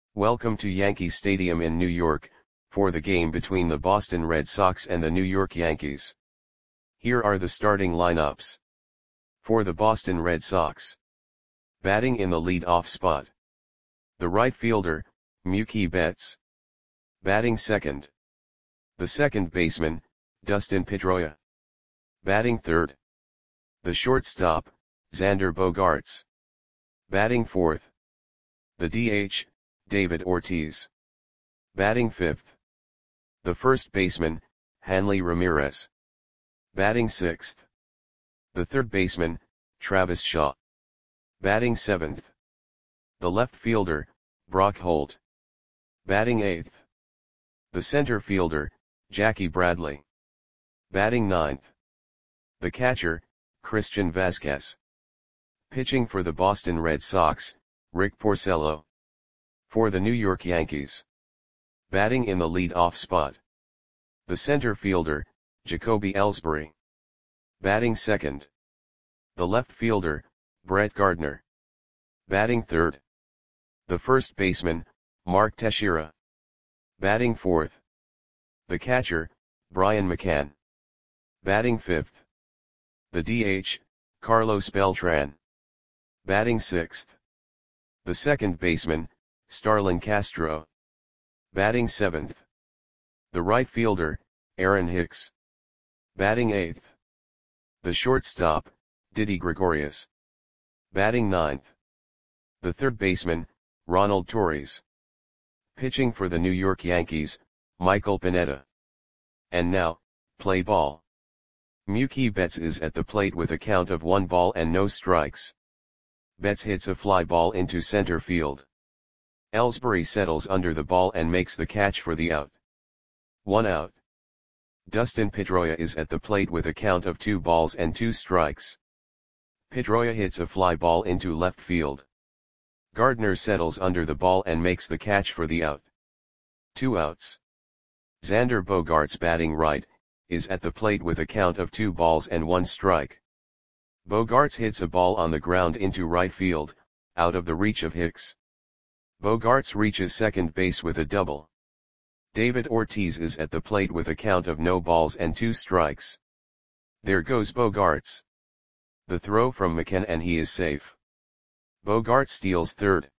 Welcome to Yankee Stadium in New York, for the game between the Boston Red Sox and the New York Yankees. Here are the starting lineups. For the Boston Red Sox. Batting in the lead-off spot. The right fielder, Mookie Betts. Batting second. The second baseman, Dustin Pedroia. Batting third. The shortstop, Xander Bogaerts. Batting fourth. The DH, David Ortiz. Batting fifth. The first baseman, Hanley Ramirez. Batting sixth. The third baseman, Travis Shaw. Batting seventh. The left fielder, Brock Holt. Batting eighth. The center fielder, Jackie Bradley. Batting ninth. The catcher, Christian Vazquez. Pitching for the Boston Red Sox, Rick Porcello. For the New York Yankees. Batting in the lead-off spot. The center fielder, Jacoby Ellsbury. Batting second. The left fielder, Brett Gardner. Batting third. The first baseman, Mark Teixeira. Batting fourth. The catcher, Brian McCann. Batting fifth. The DH, Carlos Beltran. Batting sixth. The second baseman, Starlin Castro. Batting seventh. The right fielder, Aaron Hicks. Batting eighth. The shortstop, Didi Gregorius. Batting ninth. The third baseman, Ronald Torres. Pitching for the New York Yankees, Michael Pineda. And now, play ball. Mookie Betts is at the plate with a count of 1 ball and no strikes. Betts hits a fly ball into center field. Ellsbury settles under the ball and makes the catch for the out. 1 out. Dustin Pedroia is at the plate with a count of 2 balls and 2 strikes. Pedroia hits a fly ball into left field. Gardner settles under the ball and makes the catch for the out. 2 outs. Xander Bogaerts, batting right, is at the plate with a count of 2 balls and 1 strike. Bogaerts hits a ball on the ground into right field, out of the reach of Hicks. Bogaerts reaches second base with a double. David Ortiz is at the plate with a count of no balls and 2 strikes. There goes Bogaerts. The throw from McCann and he is safe. Bogaerts steals third.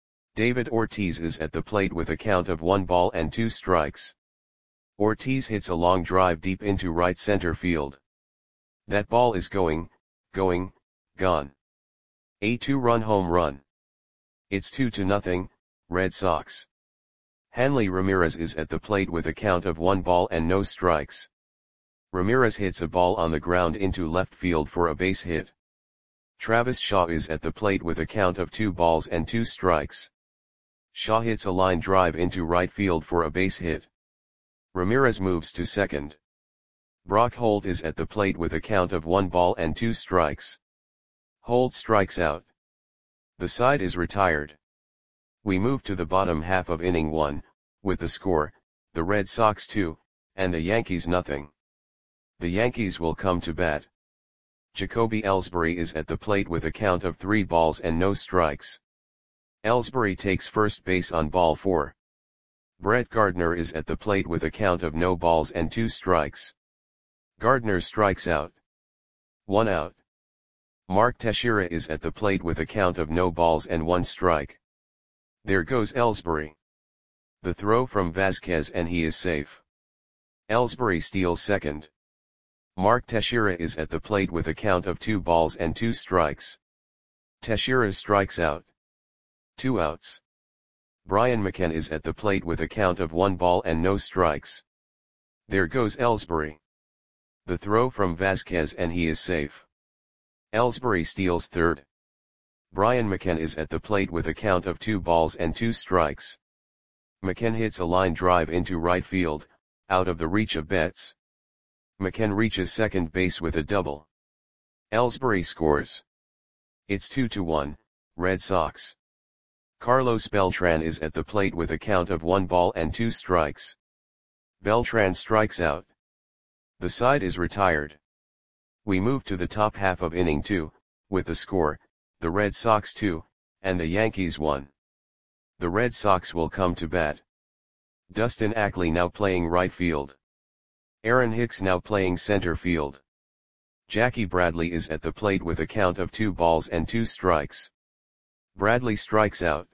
David Ortiz is at the plate with a count of 1 ball and 2 strikes. Ortiz hits a long drive deep into right center field. That ball is gone. A 2-run home run. It's 2-0, Red Sox. Hanley Ramirez is at the plate with a count of 1 ball and no strikes. Ramirez hits a ball on the ground into left field for a base hit. Travis Shaw is at the plate with a count of 2 balls and 2 strikes. Shaw hits a line drive into right field for a base hit. Ramirez moves to second. Brock Holt is at the plate with a count of 1 ball and 2 strikes. Holt strikes out. The side is retired. We move to the bottom half of inning 1, with the score, the Red Sox 2, and the Yankees nothing. The Yankees will come to bat. Jacoby Ellsbury is at the plate with a count of 3 balls and no strikes. Ellsbury takes first base on ball 4. Brett Gardner is at the plate with a count of no balls and 2 strikes. Gardner strikes out. 1 out. Mark Teixeira is at the plate with a count of no balls and 1 strike. There goes Ellsbury. The throw from Vazquez and he is safe. Ellsbury steals second. Mark Teixeira is at the plate with a count of 2 balls and 2 strikes. Teixeira strikes out. 2 outs. Brian McCann is at the plate with a count of 1 ball and no strikes. There goes Ellsbury. The throw from Vazquez and he is safe. Ellsbury steals third. Brian McCann is at the plate with a count of 2 balls and 2 strikes. McCann hits a line drive into right field, out of the reach of Betts. McCann reaches second base with a double. Ellsbury scores. It's 2-1, Red Sox. Carlos Beltran is at the plate with a count of 1 ball and 2 strikes. Beltran strikes out. The side is retired. We move to the top half of inning 2, with the score, the Red Sox 2, and the Yankees 1. The Red Sox will come to bat. Dustin Ackley now playing right field. Aaron Hicks now playing center field. Jackie Bradley is at the plate with a count of 2 balls and 2 strikes. Bradley strikes out.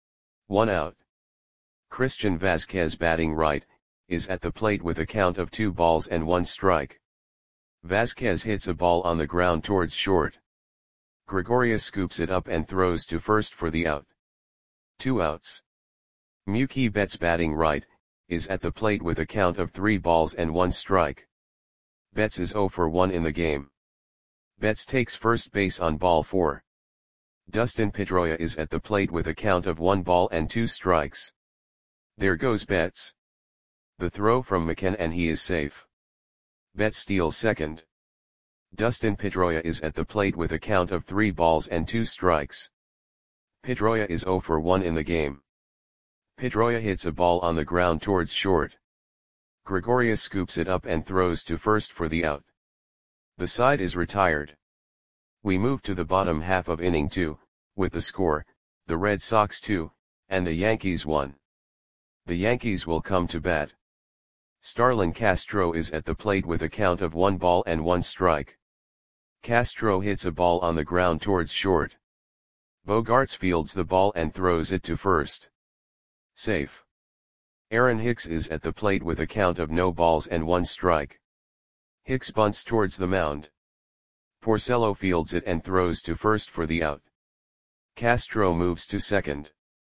1 out. Christian Vasquez batting right, is at the plate with a count of 2 balls and 1 strike. Vasquez hits a ball on the ground towards short. Gregorius scoops it up and throws to first for the out. 2 outs. Mookie Betts batting right, is at the plate with a count of 3 balls and 1 strike. Betts is 0 for 1 in the game. Betts takes first base on ball 4. Dustin Pedroia is at the plate with a count of 1 ball and 2 strikes. There goes Betts. The throw from McCann and he is safe. Betts steals second. Dustin Pedroia is at the plate with a count of 3 balls and 2 strikes. Pedroia is 0 for 1 in the game. Pedroia hits a ball on the ground towards short. Gregorius scoops it up and throws to first for the out. The side is retired. We move to the bottom half of inning 2, with the score, the Red Sox 2, and the Yankees 1. The Yankees will come to bat. Starlin Castro is at the plate with a count of 1 ball and 1 strike. Castro hits a ball on the ground towards short. Bogaerts fields the ball and throws it to first. Safe. Aaron Hicks is at the plate with a count of no balls and 1 strike. Hicks bunts towards the mound. Porcello fields it and throws to first for the out. Castro moves to second.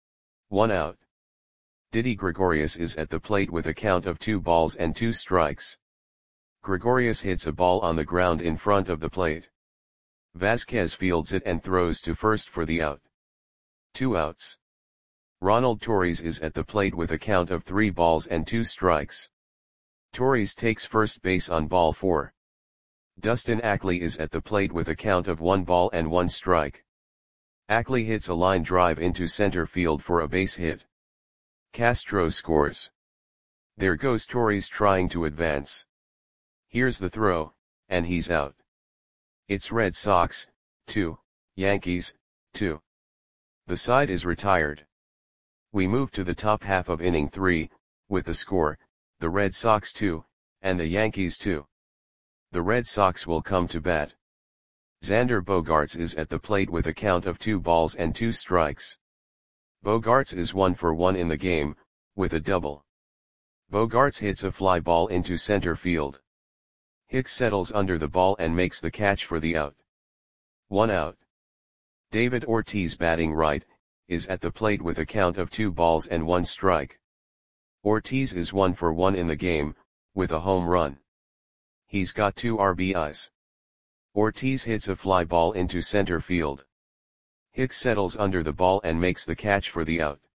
1 out. Didi Gregorius is at the plate with a count of 2 balls and 2 strikes. Gregorius hits a ball on the ground in front of the plate. Vasquez fields it and throws to first for the out. 2 outs. Ronald Torres is at the plate with a count of 3 balls and 2 strikes. Torres takes first base on ball 4. Dustin Ackley is at the plate with a count of 1 ball and 1 strike. Ackley hits a line drive into center field for a base hit. Castro scores. There goes Torres trying to advance. Here's the throw, and he's out. It's Red Sox, 2, Yankees, 2. The side is retired. We move to the top half of inning 3, with the score, the Red Sox 2, and the Yankees 2. The Red Sox will come to bat. Xander Bogaerts is at the plate with a count of 2 balls and 2 strikes. Bogaerts is 1 for 1 in the game, with a double. Bogaerts hits a fly ball into center field. Hicks settles under the ball and makes the catch for the out. 1 out. David Ortiz batting right, is at the plate with a count of 2 balls and 1 strike. Ortiz is 1 for 1 in the game, with a home run. He's got 2 RBIs. Ortiz hits a fly ball into center field. Hicks settles under the ball and makes the catch for the out.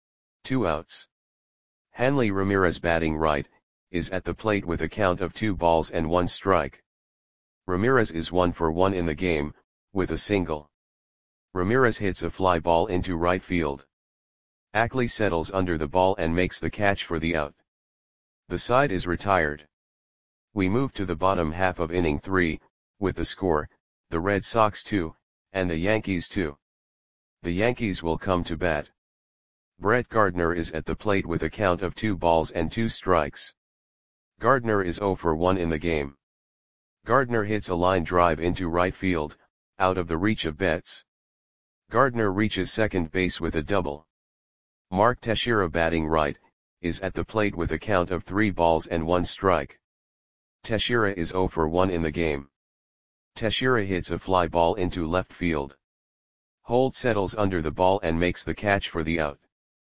2 outs. Hanley Ramirez batting right, is at the plate with a count of 2 balls and 1 strike. Ramirez is 1 for 1 in the game, with a single. Ramirez hits a fly ball into right field. Ackley settles under the ball and makes the catch for the out. The side is retired. We move to the bottom half of inning 3, with the score, the Red Sox 2, and the Yankees 2. The Yankees will come to bat. Brett Gardner is at the plate with a count of 2 balls and 2 strikes. Gardner is 0 for 1 in the game. Gardner hits a line drive into right field, out of the reach of Betts. Gardner reaches second base with a double. Mark Teixeira batting right, is at the plate with a count of 3 balls and 1 strike. Teixeira is 0 for 1 in the game. Teixeira hits a fly ball into left field. Holt settles under the ball and makes the catch for the out.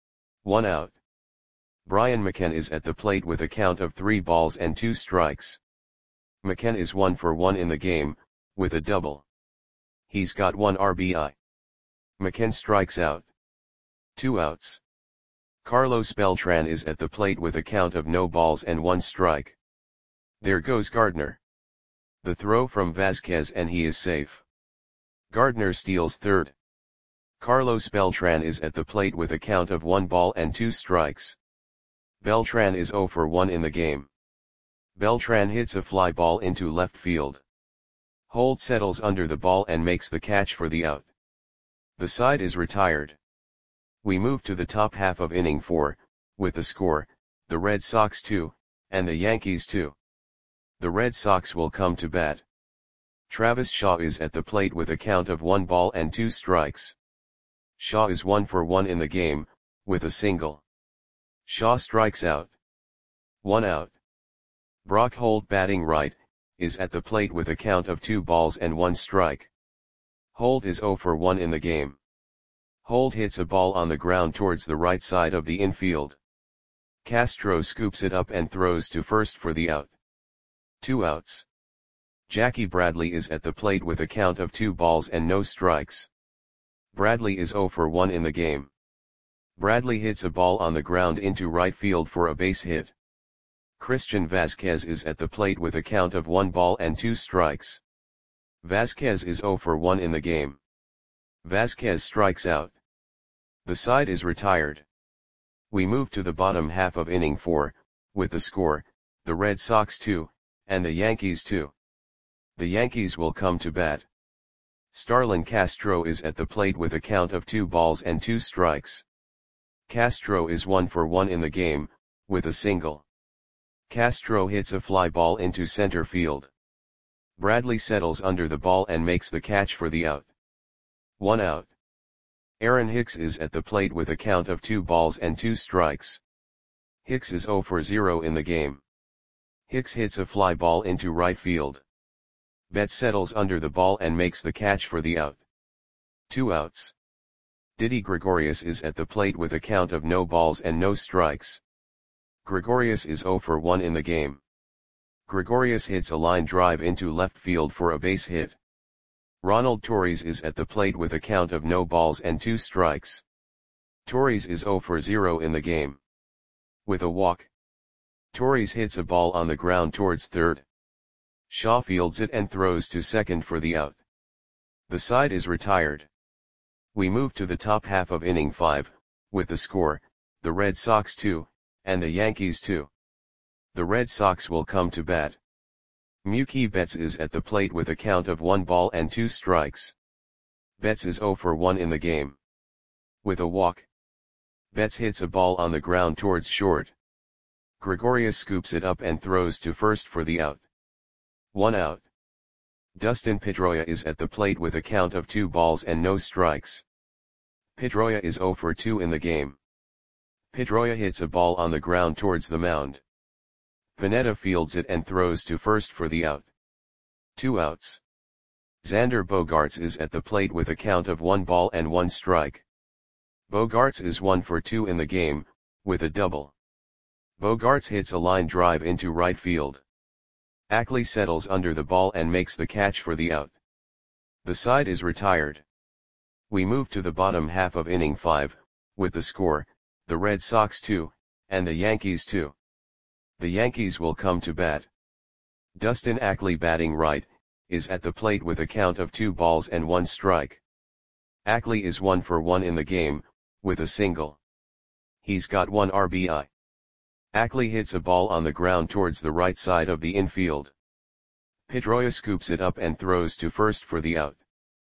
1 out. Brian McCann is at the plate with a count of 3 balls and 2 strikes. McCann is 1 for 1 in the game, with a double. He's got 1 RBI. McCann strikes out. 2 outs. Carlos Beltran is at the plate with a count of no balls and 1 strike. There goes Gardner. The throw from Vasquez and he is safe. Gardner steals third. Carlos Beltran is at the plate with a count of 1 ball and 2 strikes. Beltran is 0 for 1 in the game. Beltran hits a fly ball into left field. Holt settles under the ball and makes the catch for the out. The side is retired. We move to the top half of inning 4, with the score, the Red Sox 2, and the Yankees 2. The Red Sox will come to bat. Travis Shaw is at the plate with a count of 1 ball and 2 strikes. Shaw is 1 for 1 in the game, with a single. Shaw strikes out. 1 out. Brock Holt, batting right, is at the plate with a count of 2 balls and 1 strike. Holt is 0 for 1 in the game. Holt hits a ball on the ground towards the right side of the infield. Castro scoops it up and throws to first for the out. 2 outs. Jackie Bradley is at the plate with a count of 2 balls and no strikes. Bradley is 0 for 1 in the game. Bradley hits a ball on the ground into right field for a base hit. Christian Vasquez is at the plate with a count of 1 ball and 2 strikes. Vasquez is 0 for 1 in the game. Vasquez strikes out. The side is retired. We move to the bottom half of inning 4, with the score, the Red Sox 2, and the Yankees 2. The Yankees will come to bat. Starlin Castro is at the plate with a count of 2 balls and 2 strikes. Castro is 1 for 1 in the game, with a single. Castro hits a fly ball into center field. Bradley settles under the ball and makes the catch for the out. 1 out. Aaron Hicks is at the plate with a count of 2 balls and 2 strikes. Hicks is 0 for 0 in the game. Hicks hits a fly ball into right field. Betts settles under the ball and makes the catch for the out. 2 outs. Didi Gregorius is at the plate with a count of no balls and no strikes. Gregorius is 0 for 1 in the game. Gregorius hits a line drive into left field for a base hit. Ronald Torres is at the plate with a count of no balls and 2 strikes. Torres is 0 for 0 in the game. With a walk. Torres hits a ball on the ground towards third. Shaw fields it and throws to second for the out. The side is retired. We move to the top half of inning 5, with the score, the Red Sox 2, and the Yankees 2. The Red Sox will come to bat. Mookie Betts is at the plate with a count of 1 ball and 2 strikes. Betts is 0 for 1 in the game. With a walk. Betts hits a ball on the ground towards short. Gregorius scoops it up and throws to first for the out. 1 out. Dustin Pedroia is at the plate with a count of 2 balls and no strikes. Pedroia is 0 for 2 in the game. Pedroia hits a ball on the ground towards the mound. Pineda fields it and throws to first for the out. 2 outs. Xander Bogaerts is at the plate with a count of 1 ball and 1 strike. Bogaerts is 1 for 2 in the game, with a double. Bogaerts hits a line drive into right field. Ackley settles under the ball and makes the catch for the out. The side is retired. We move to the bottom half of inning 5, with the score, the Red Sox 2, and the Yankees 2. The Yankees will come to bat. Dustin Ackley, batting right, is at the plate with a count of 2 balls and 1 strike. Ackley is 1 for 1 in the game, with a single. He's got 1 RBI. Ackley hits a ball on the ground towards the right side of the infield. Pedroia scoops it up and throws to first for the out.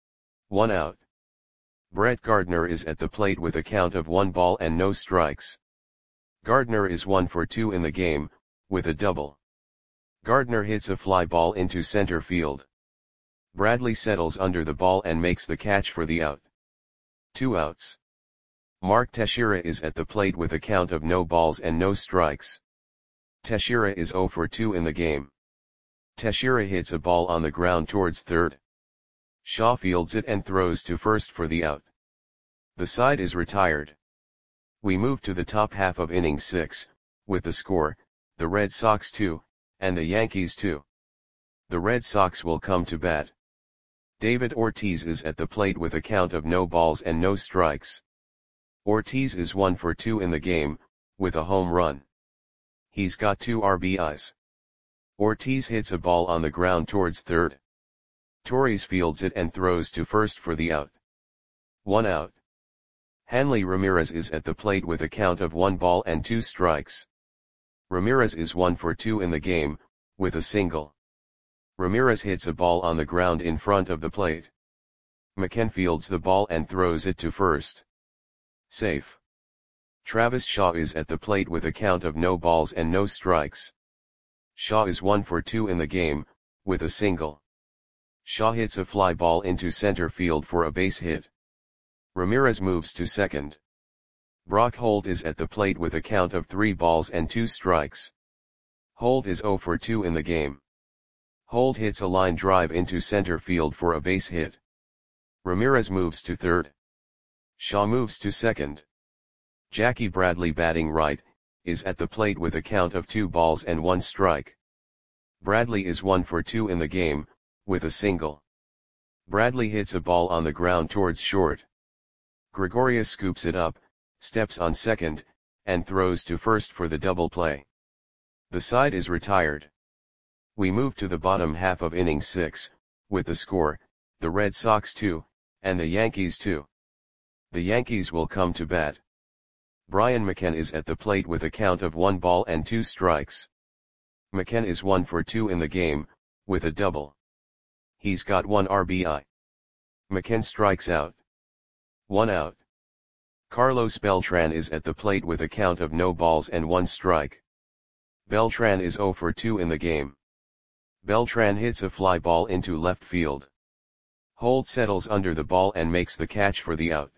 1 out. Brett Gardner is at the plate with a count of 1 ball and no strikes. Gardner is 1 for 2 in the game, with a double. Gardner hits a fly ball into center field. Bradley settles under the ball and makes the catch for the out. 2 outs. Mark Teixeira is at the plate with a count of no balls and no strikes. Teixeira is 0 for 2 in the game. Teixeira hits a ball on the ground towards third. Shaw fields it and throws to first for the out. The side is retired. We move to the top half of inning 6, with the score, the Red Sox 2, and the Yankees 2. The Red Sox will come to bat. David Ortiz is at the plate with a count of no balls and no strikes. Ortiz is 1 for 2 in the game, with a home run. He's got 2 RBIs. Ortiz hits a ball on the ground towards third. Torres fields it and throws to first for the out. 1 out. Hanley Ramirez is at the plate with a count of 1 ball and 2 strikes. Ramirez is 1 for 2 in the game, with a single. Ramirez hits a ball on the ground in front of the plate. McCann fields the ball and throws it to first. Safe. Travis Shaw is at the plate with a count of no balls and no strikes. Shaw is 1 for 2 in the game, with a single. Shaw hits a fly ball into center field for a base hit. Ramirez moves to second. Brock Holt is at the plate with a count of 3 balls and 2 strikes. Holt is 0 for 2 in the game. Holt hits a line drive into center field for a base hit. Ramirez moves to third. Shaw moves to second. Jackie Bradley, batting right, is at the plate with a count of 2 balls and 1 strike. Bradley is 1 for 2 in the game, with a single. Bradley hits a ball on the ground towards short. Gregorius scoops it up, steps on second, and throws to first for the double play. The side is retired. We move to the bottom half of inning 6, with the score, the Red Sox 2, and the Yankees 2. The Yankees will come to bat. Brian McCann is at the plate with a count of 1 ball and 2 strikes. McCann is 1 for 2 in the game, with a double. He's got 1 RBI. McCann strikes out. 1 out. Carlos Beltran is at the plate with a count of no balls and 1 strike. Beltran is 0 for 2 in the game. Beltran hits a fly ball into left field. Holt settles under the ball and makes the catch for the out.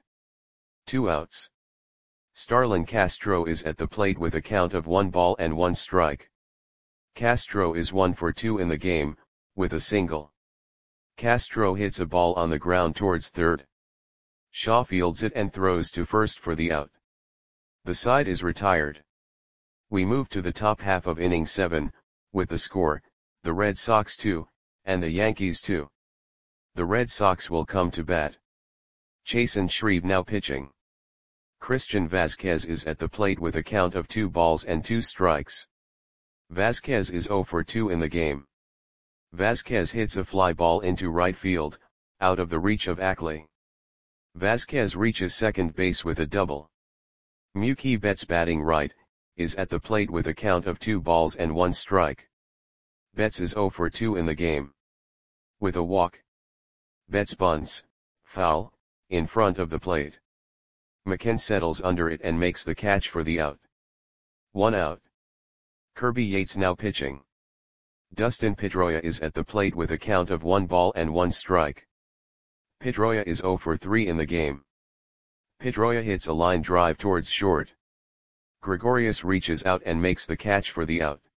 2 outs. Starlin Castro is at the plate with a count of 1 ball and 1 strike. Castro is 1 for 2 in the game, with a single. Castro hits a ball on the ground towards third. Shaw fields it and throws to first for the out. The side is retired. We move to the top half of inning 7, with the score, the Red Sox 2, and the Yankees 2. The Red Sox will come to bat. Chasen Shreve now pitching. Christian Vasquez is at the plate with a count of 2 balls and 2 strikes. Vasquez is 0 for 2 in the game. Vasquez hits a fly ball into right field, out of the reach of Ackley. Vasquez reaches second base with a double. Mookie Betts, batting right, is at the plate with a count of 2 balls and 1 strike. Betts is 0 for 2 in the game. With a walk. Betts bunts, foul, in front of the plate. McCann settles under it and makes the catch for the out. 1 out. Kirby Yates now pitching. Dustin Pedroia is at the plate with a count of 1 ball and 1 strike. Pedroia is 0 for 3 in the game. Pedroia hits a line drive towards short. Gregorius reaches out and makes the catch for the out.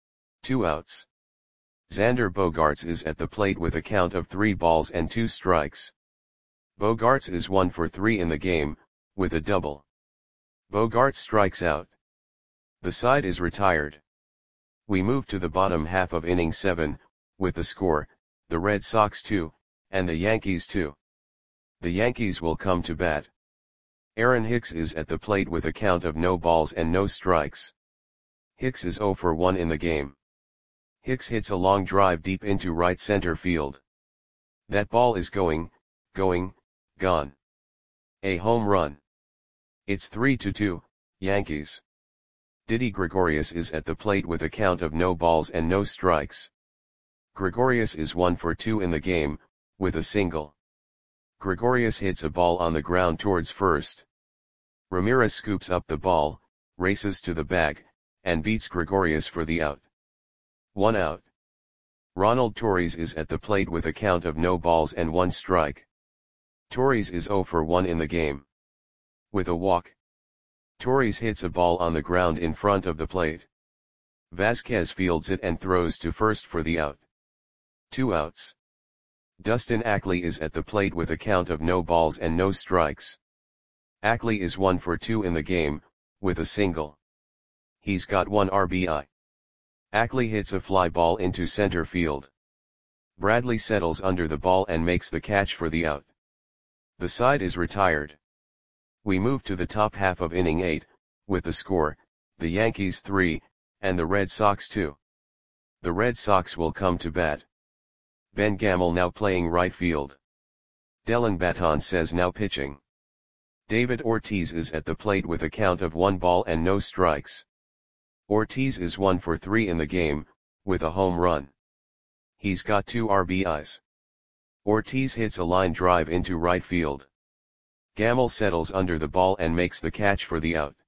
2 outs. Xander Bogaerts is at the plate with a count of 3 balls and 2 strikes. Bogaerts is 1 for 3 in the game, with a double. Bogaerts strikes out. The side is retired. We move to the bottom half of inning 7, with the score, the Red Sox 2, and the Yankees 2. The Yankees will come to bat. Aaron Hicks is at the plate with a count of no balls and no strikes. Hicks is 0 for 1 in the game. Hicks hits a long drive deep into right center field. That ball is going, gone. A home run. It's 3-2, Yankees. Didi Gregorius is at the plate with a count of no balls and no strikes. Gregorius is 1 for 2 in the game, with a single. Gregorius hits a ball on the ground towards first. Ramirez scoops up the ball, races to the bag, and beats Gregorius for the out. 1 out. Ronald Torres is at the plate with a count of no balls and 1 strike. Torres is 0 for 1 in the game. With a walk. Torres hits a ball on the ground in front of the plate. Vasquez fields it and throws to first for the out. 2 outs. Dustin Ackley is at the plate with a count of no balls and no strikes. Ackley is 1 for 2 in the game, with a single. He's got 1 RBI. Ackley hits a fly ball into center field. Bradley settles under the ball and makes the catch for the out. The side is retired. We move to the top half of inning 8, with the score, the Yankees 3, and the Red Sox 2. The Red Sox will come to bat. Ben Gamel now playing right field. Dellin Betances now pitching. David Ortiz is at the plate with a count of 1 ball and no strikes. Ortiz is 1 for 3 in the game, with a home run. He's got 2 RBIs. Ortiz hits a line drive into right field. Gamel settles under the ball and makes the catch for the out.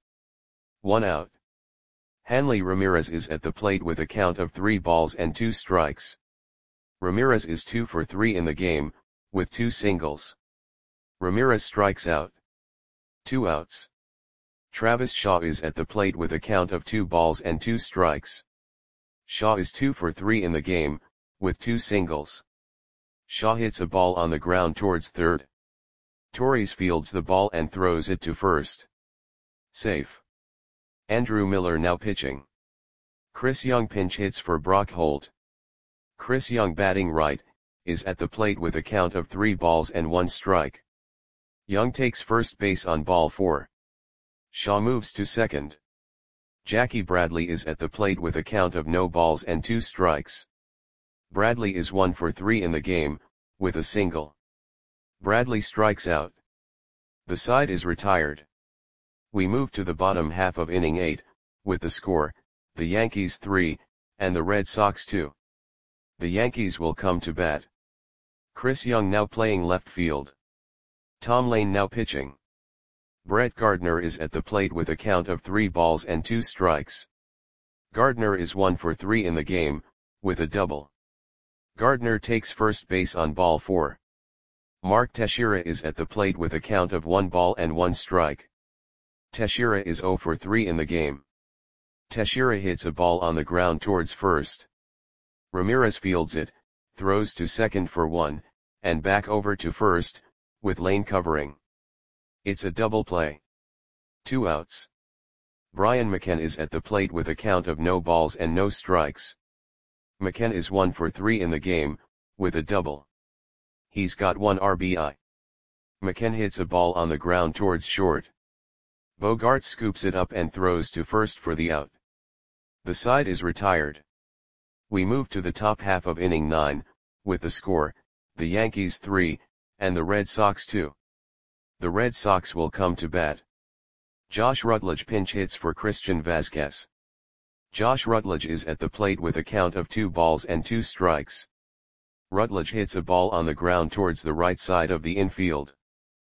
1 out. Hanley Ramirez is at the plate with a count of 3 balls and 2 strikes. Ramirez is 2 for 3 in the game, with 2 singles. Ramirez strikes out. 2 outs. Travis Shaw is at the plate with a count of 2 balls and 2 strikes. Shaw is 2 for 3 in the game, with 2 singles. Shaw hits a ball on the ground towards third. Torres fields the ball and throws it to first. Safe. Andrew Miller now pitching. Chris Young pinch hits for Brock Holt. Chris Young batting right, is at the plate with a count of 3 balls and 1 strike. Young takes first base on ball 4. Shaw moves to second. Jackie Bradley is at the plate with a count of no balls and 2 strikes. Bradley is 1 for 3 in the game, with a single. Bradley strikes out. The side is retired. We move to the bottom half of inning 8, with the score, the Yankees 3, and the Red Sox 2. The Yankees will come to bat. Chris Young now playing left field. Tom Lane now pitching. Brett Gardner is at the plate with a count of 3 balls and 2 strikes. Gardner is 1 for 3 in the game, with a double. Gardner takes first base on ball 4. Mark Teixeira is at the plate with a count of 1 ball and 1 strike. Teixeira is 0 for 3 in the game. Teixeira hits a ball on the ground towards first. Ramirez fields it, throws to second for 1, and back over to first, with Lane covering. It's a double play. 2 outs. Brian McCann is at the plate with a count of no balls and no strikes. McCann is 1 for 3 in the game, with a double. He's got 1 RBI. McCann hits a ball on the ground towards short. Bogaerts scoops it up and throws to first for the out. The side is retired. We move to the top half of inning 9, with the score, the Yankees 3, and the Red Sox 2. The Red Sox will come to bat. Josh Rutledge pinch hits for Christian Vazquez. Josh Rutledge is at the plate with a count of 2 balls and 2 strikes. Rutledge hits a ball on the ground towards the right side of the infield.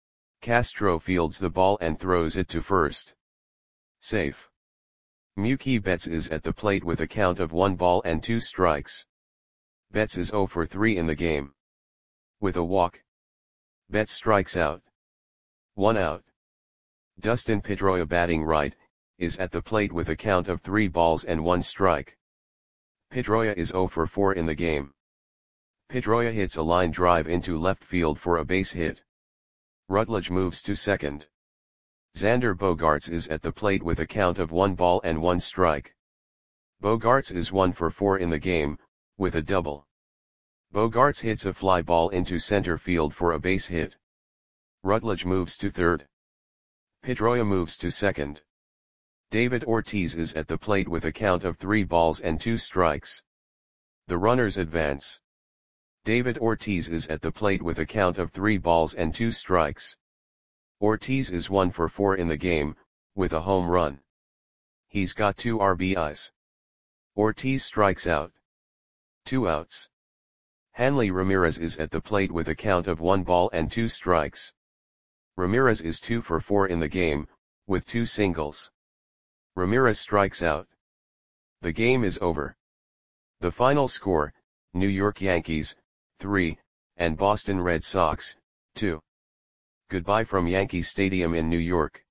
Castro fields the ball and throws it to first. Safe. Mookie Betts is at the plate with a count of 1 ball and 2 strikes. Betts is 0 for 3 in the game. With a walk. Betts strikes out. 1 out. Dustin Pedroia batting right, is at the plate with a count of 3 balls and 1 strike. Pedroia is 0 for 4 in the game. Pedroia hits a line drive into left field for a base hit. Rutledge moves to second. Xander Bogaerts is at the plate with a count of 1 ball and 1 strike. Bogaerts is 1 for 4 in the game, with a double. Bogaerts hits a fly ball into center field for a base hit. Rutledge moves to third. Pedroia moves to second. David Ortiz is at the plate with a count of 3 balls and 2 strikes. The runners advance. David Ortiz is at the plate with a count of 3 balls and 2 strikes. Ortiz is 1 for 4 in the game, with a home run. He's got 2 RBIs. Ortiz strikes out. 2 outs. Hanley Ramirez is at the plate with a count of 1 ball and 2 strikes. Ramirez is 2 for 4 in the game, with 2 singles. Ramirez strikes out. The game is over. The final score, New York Yankees, 3, and Boston Red Sox, 2. Goodbye from Yankee Stadium in New York.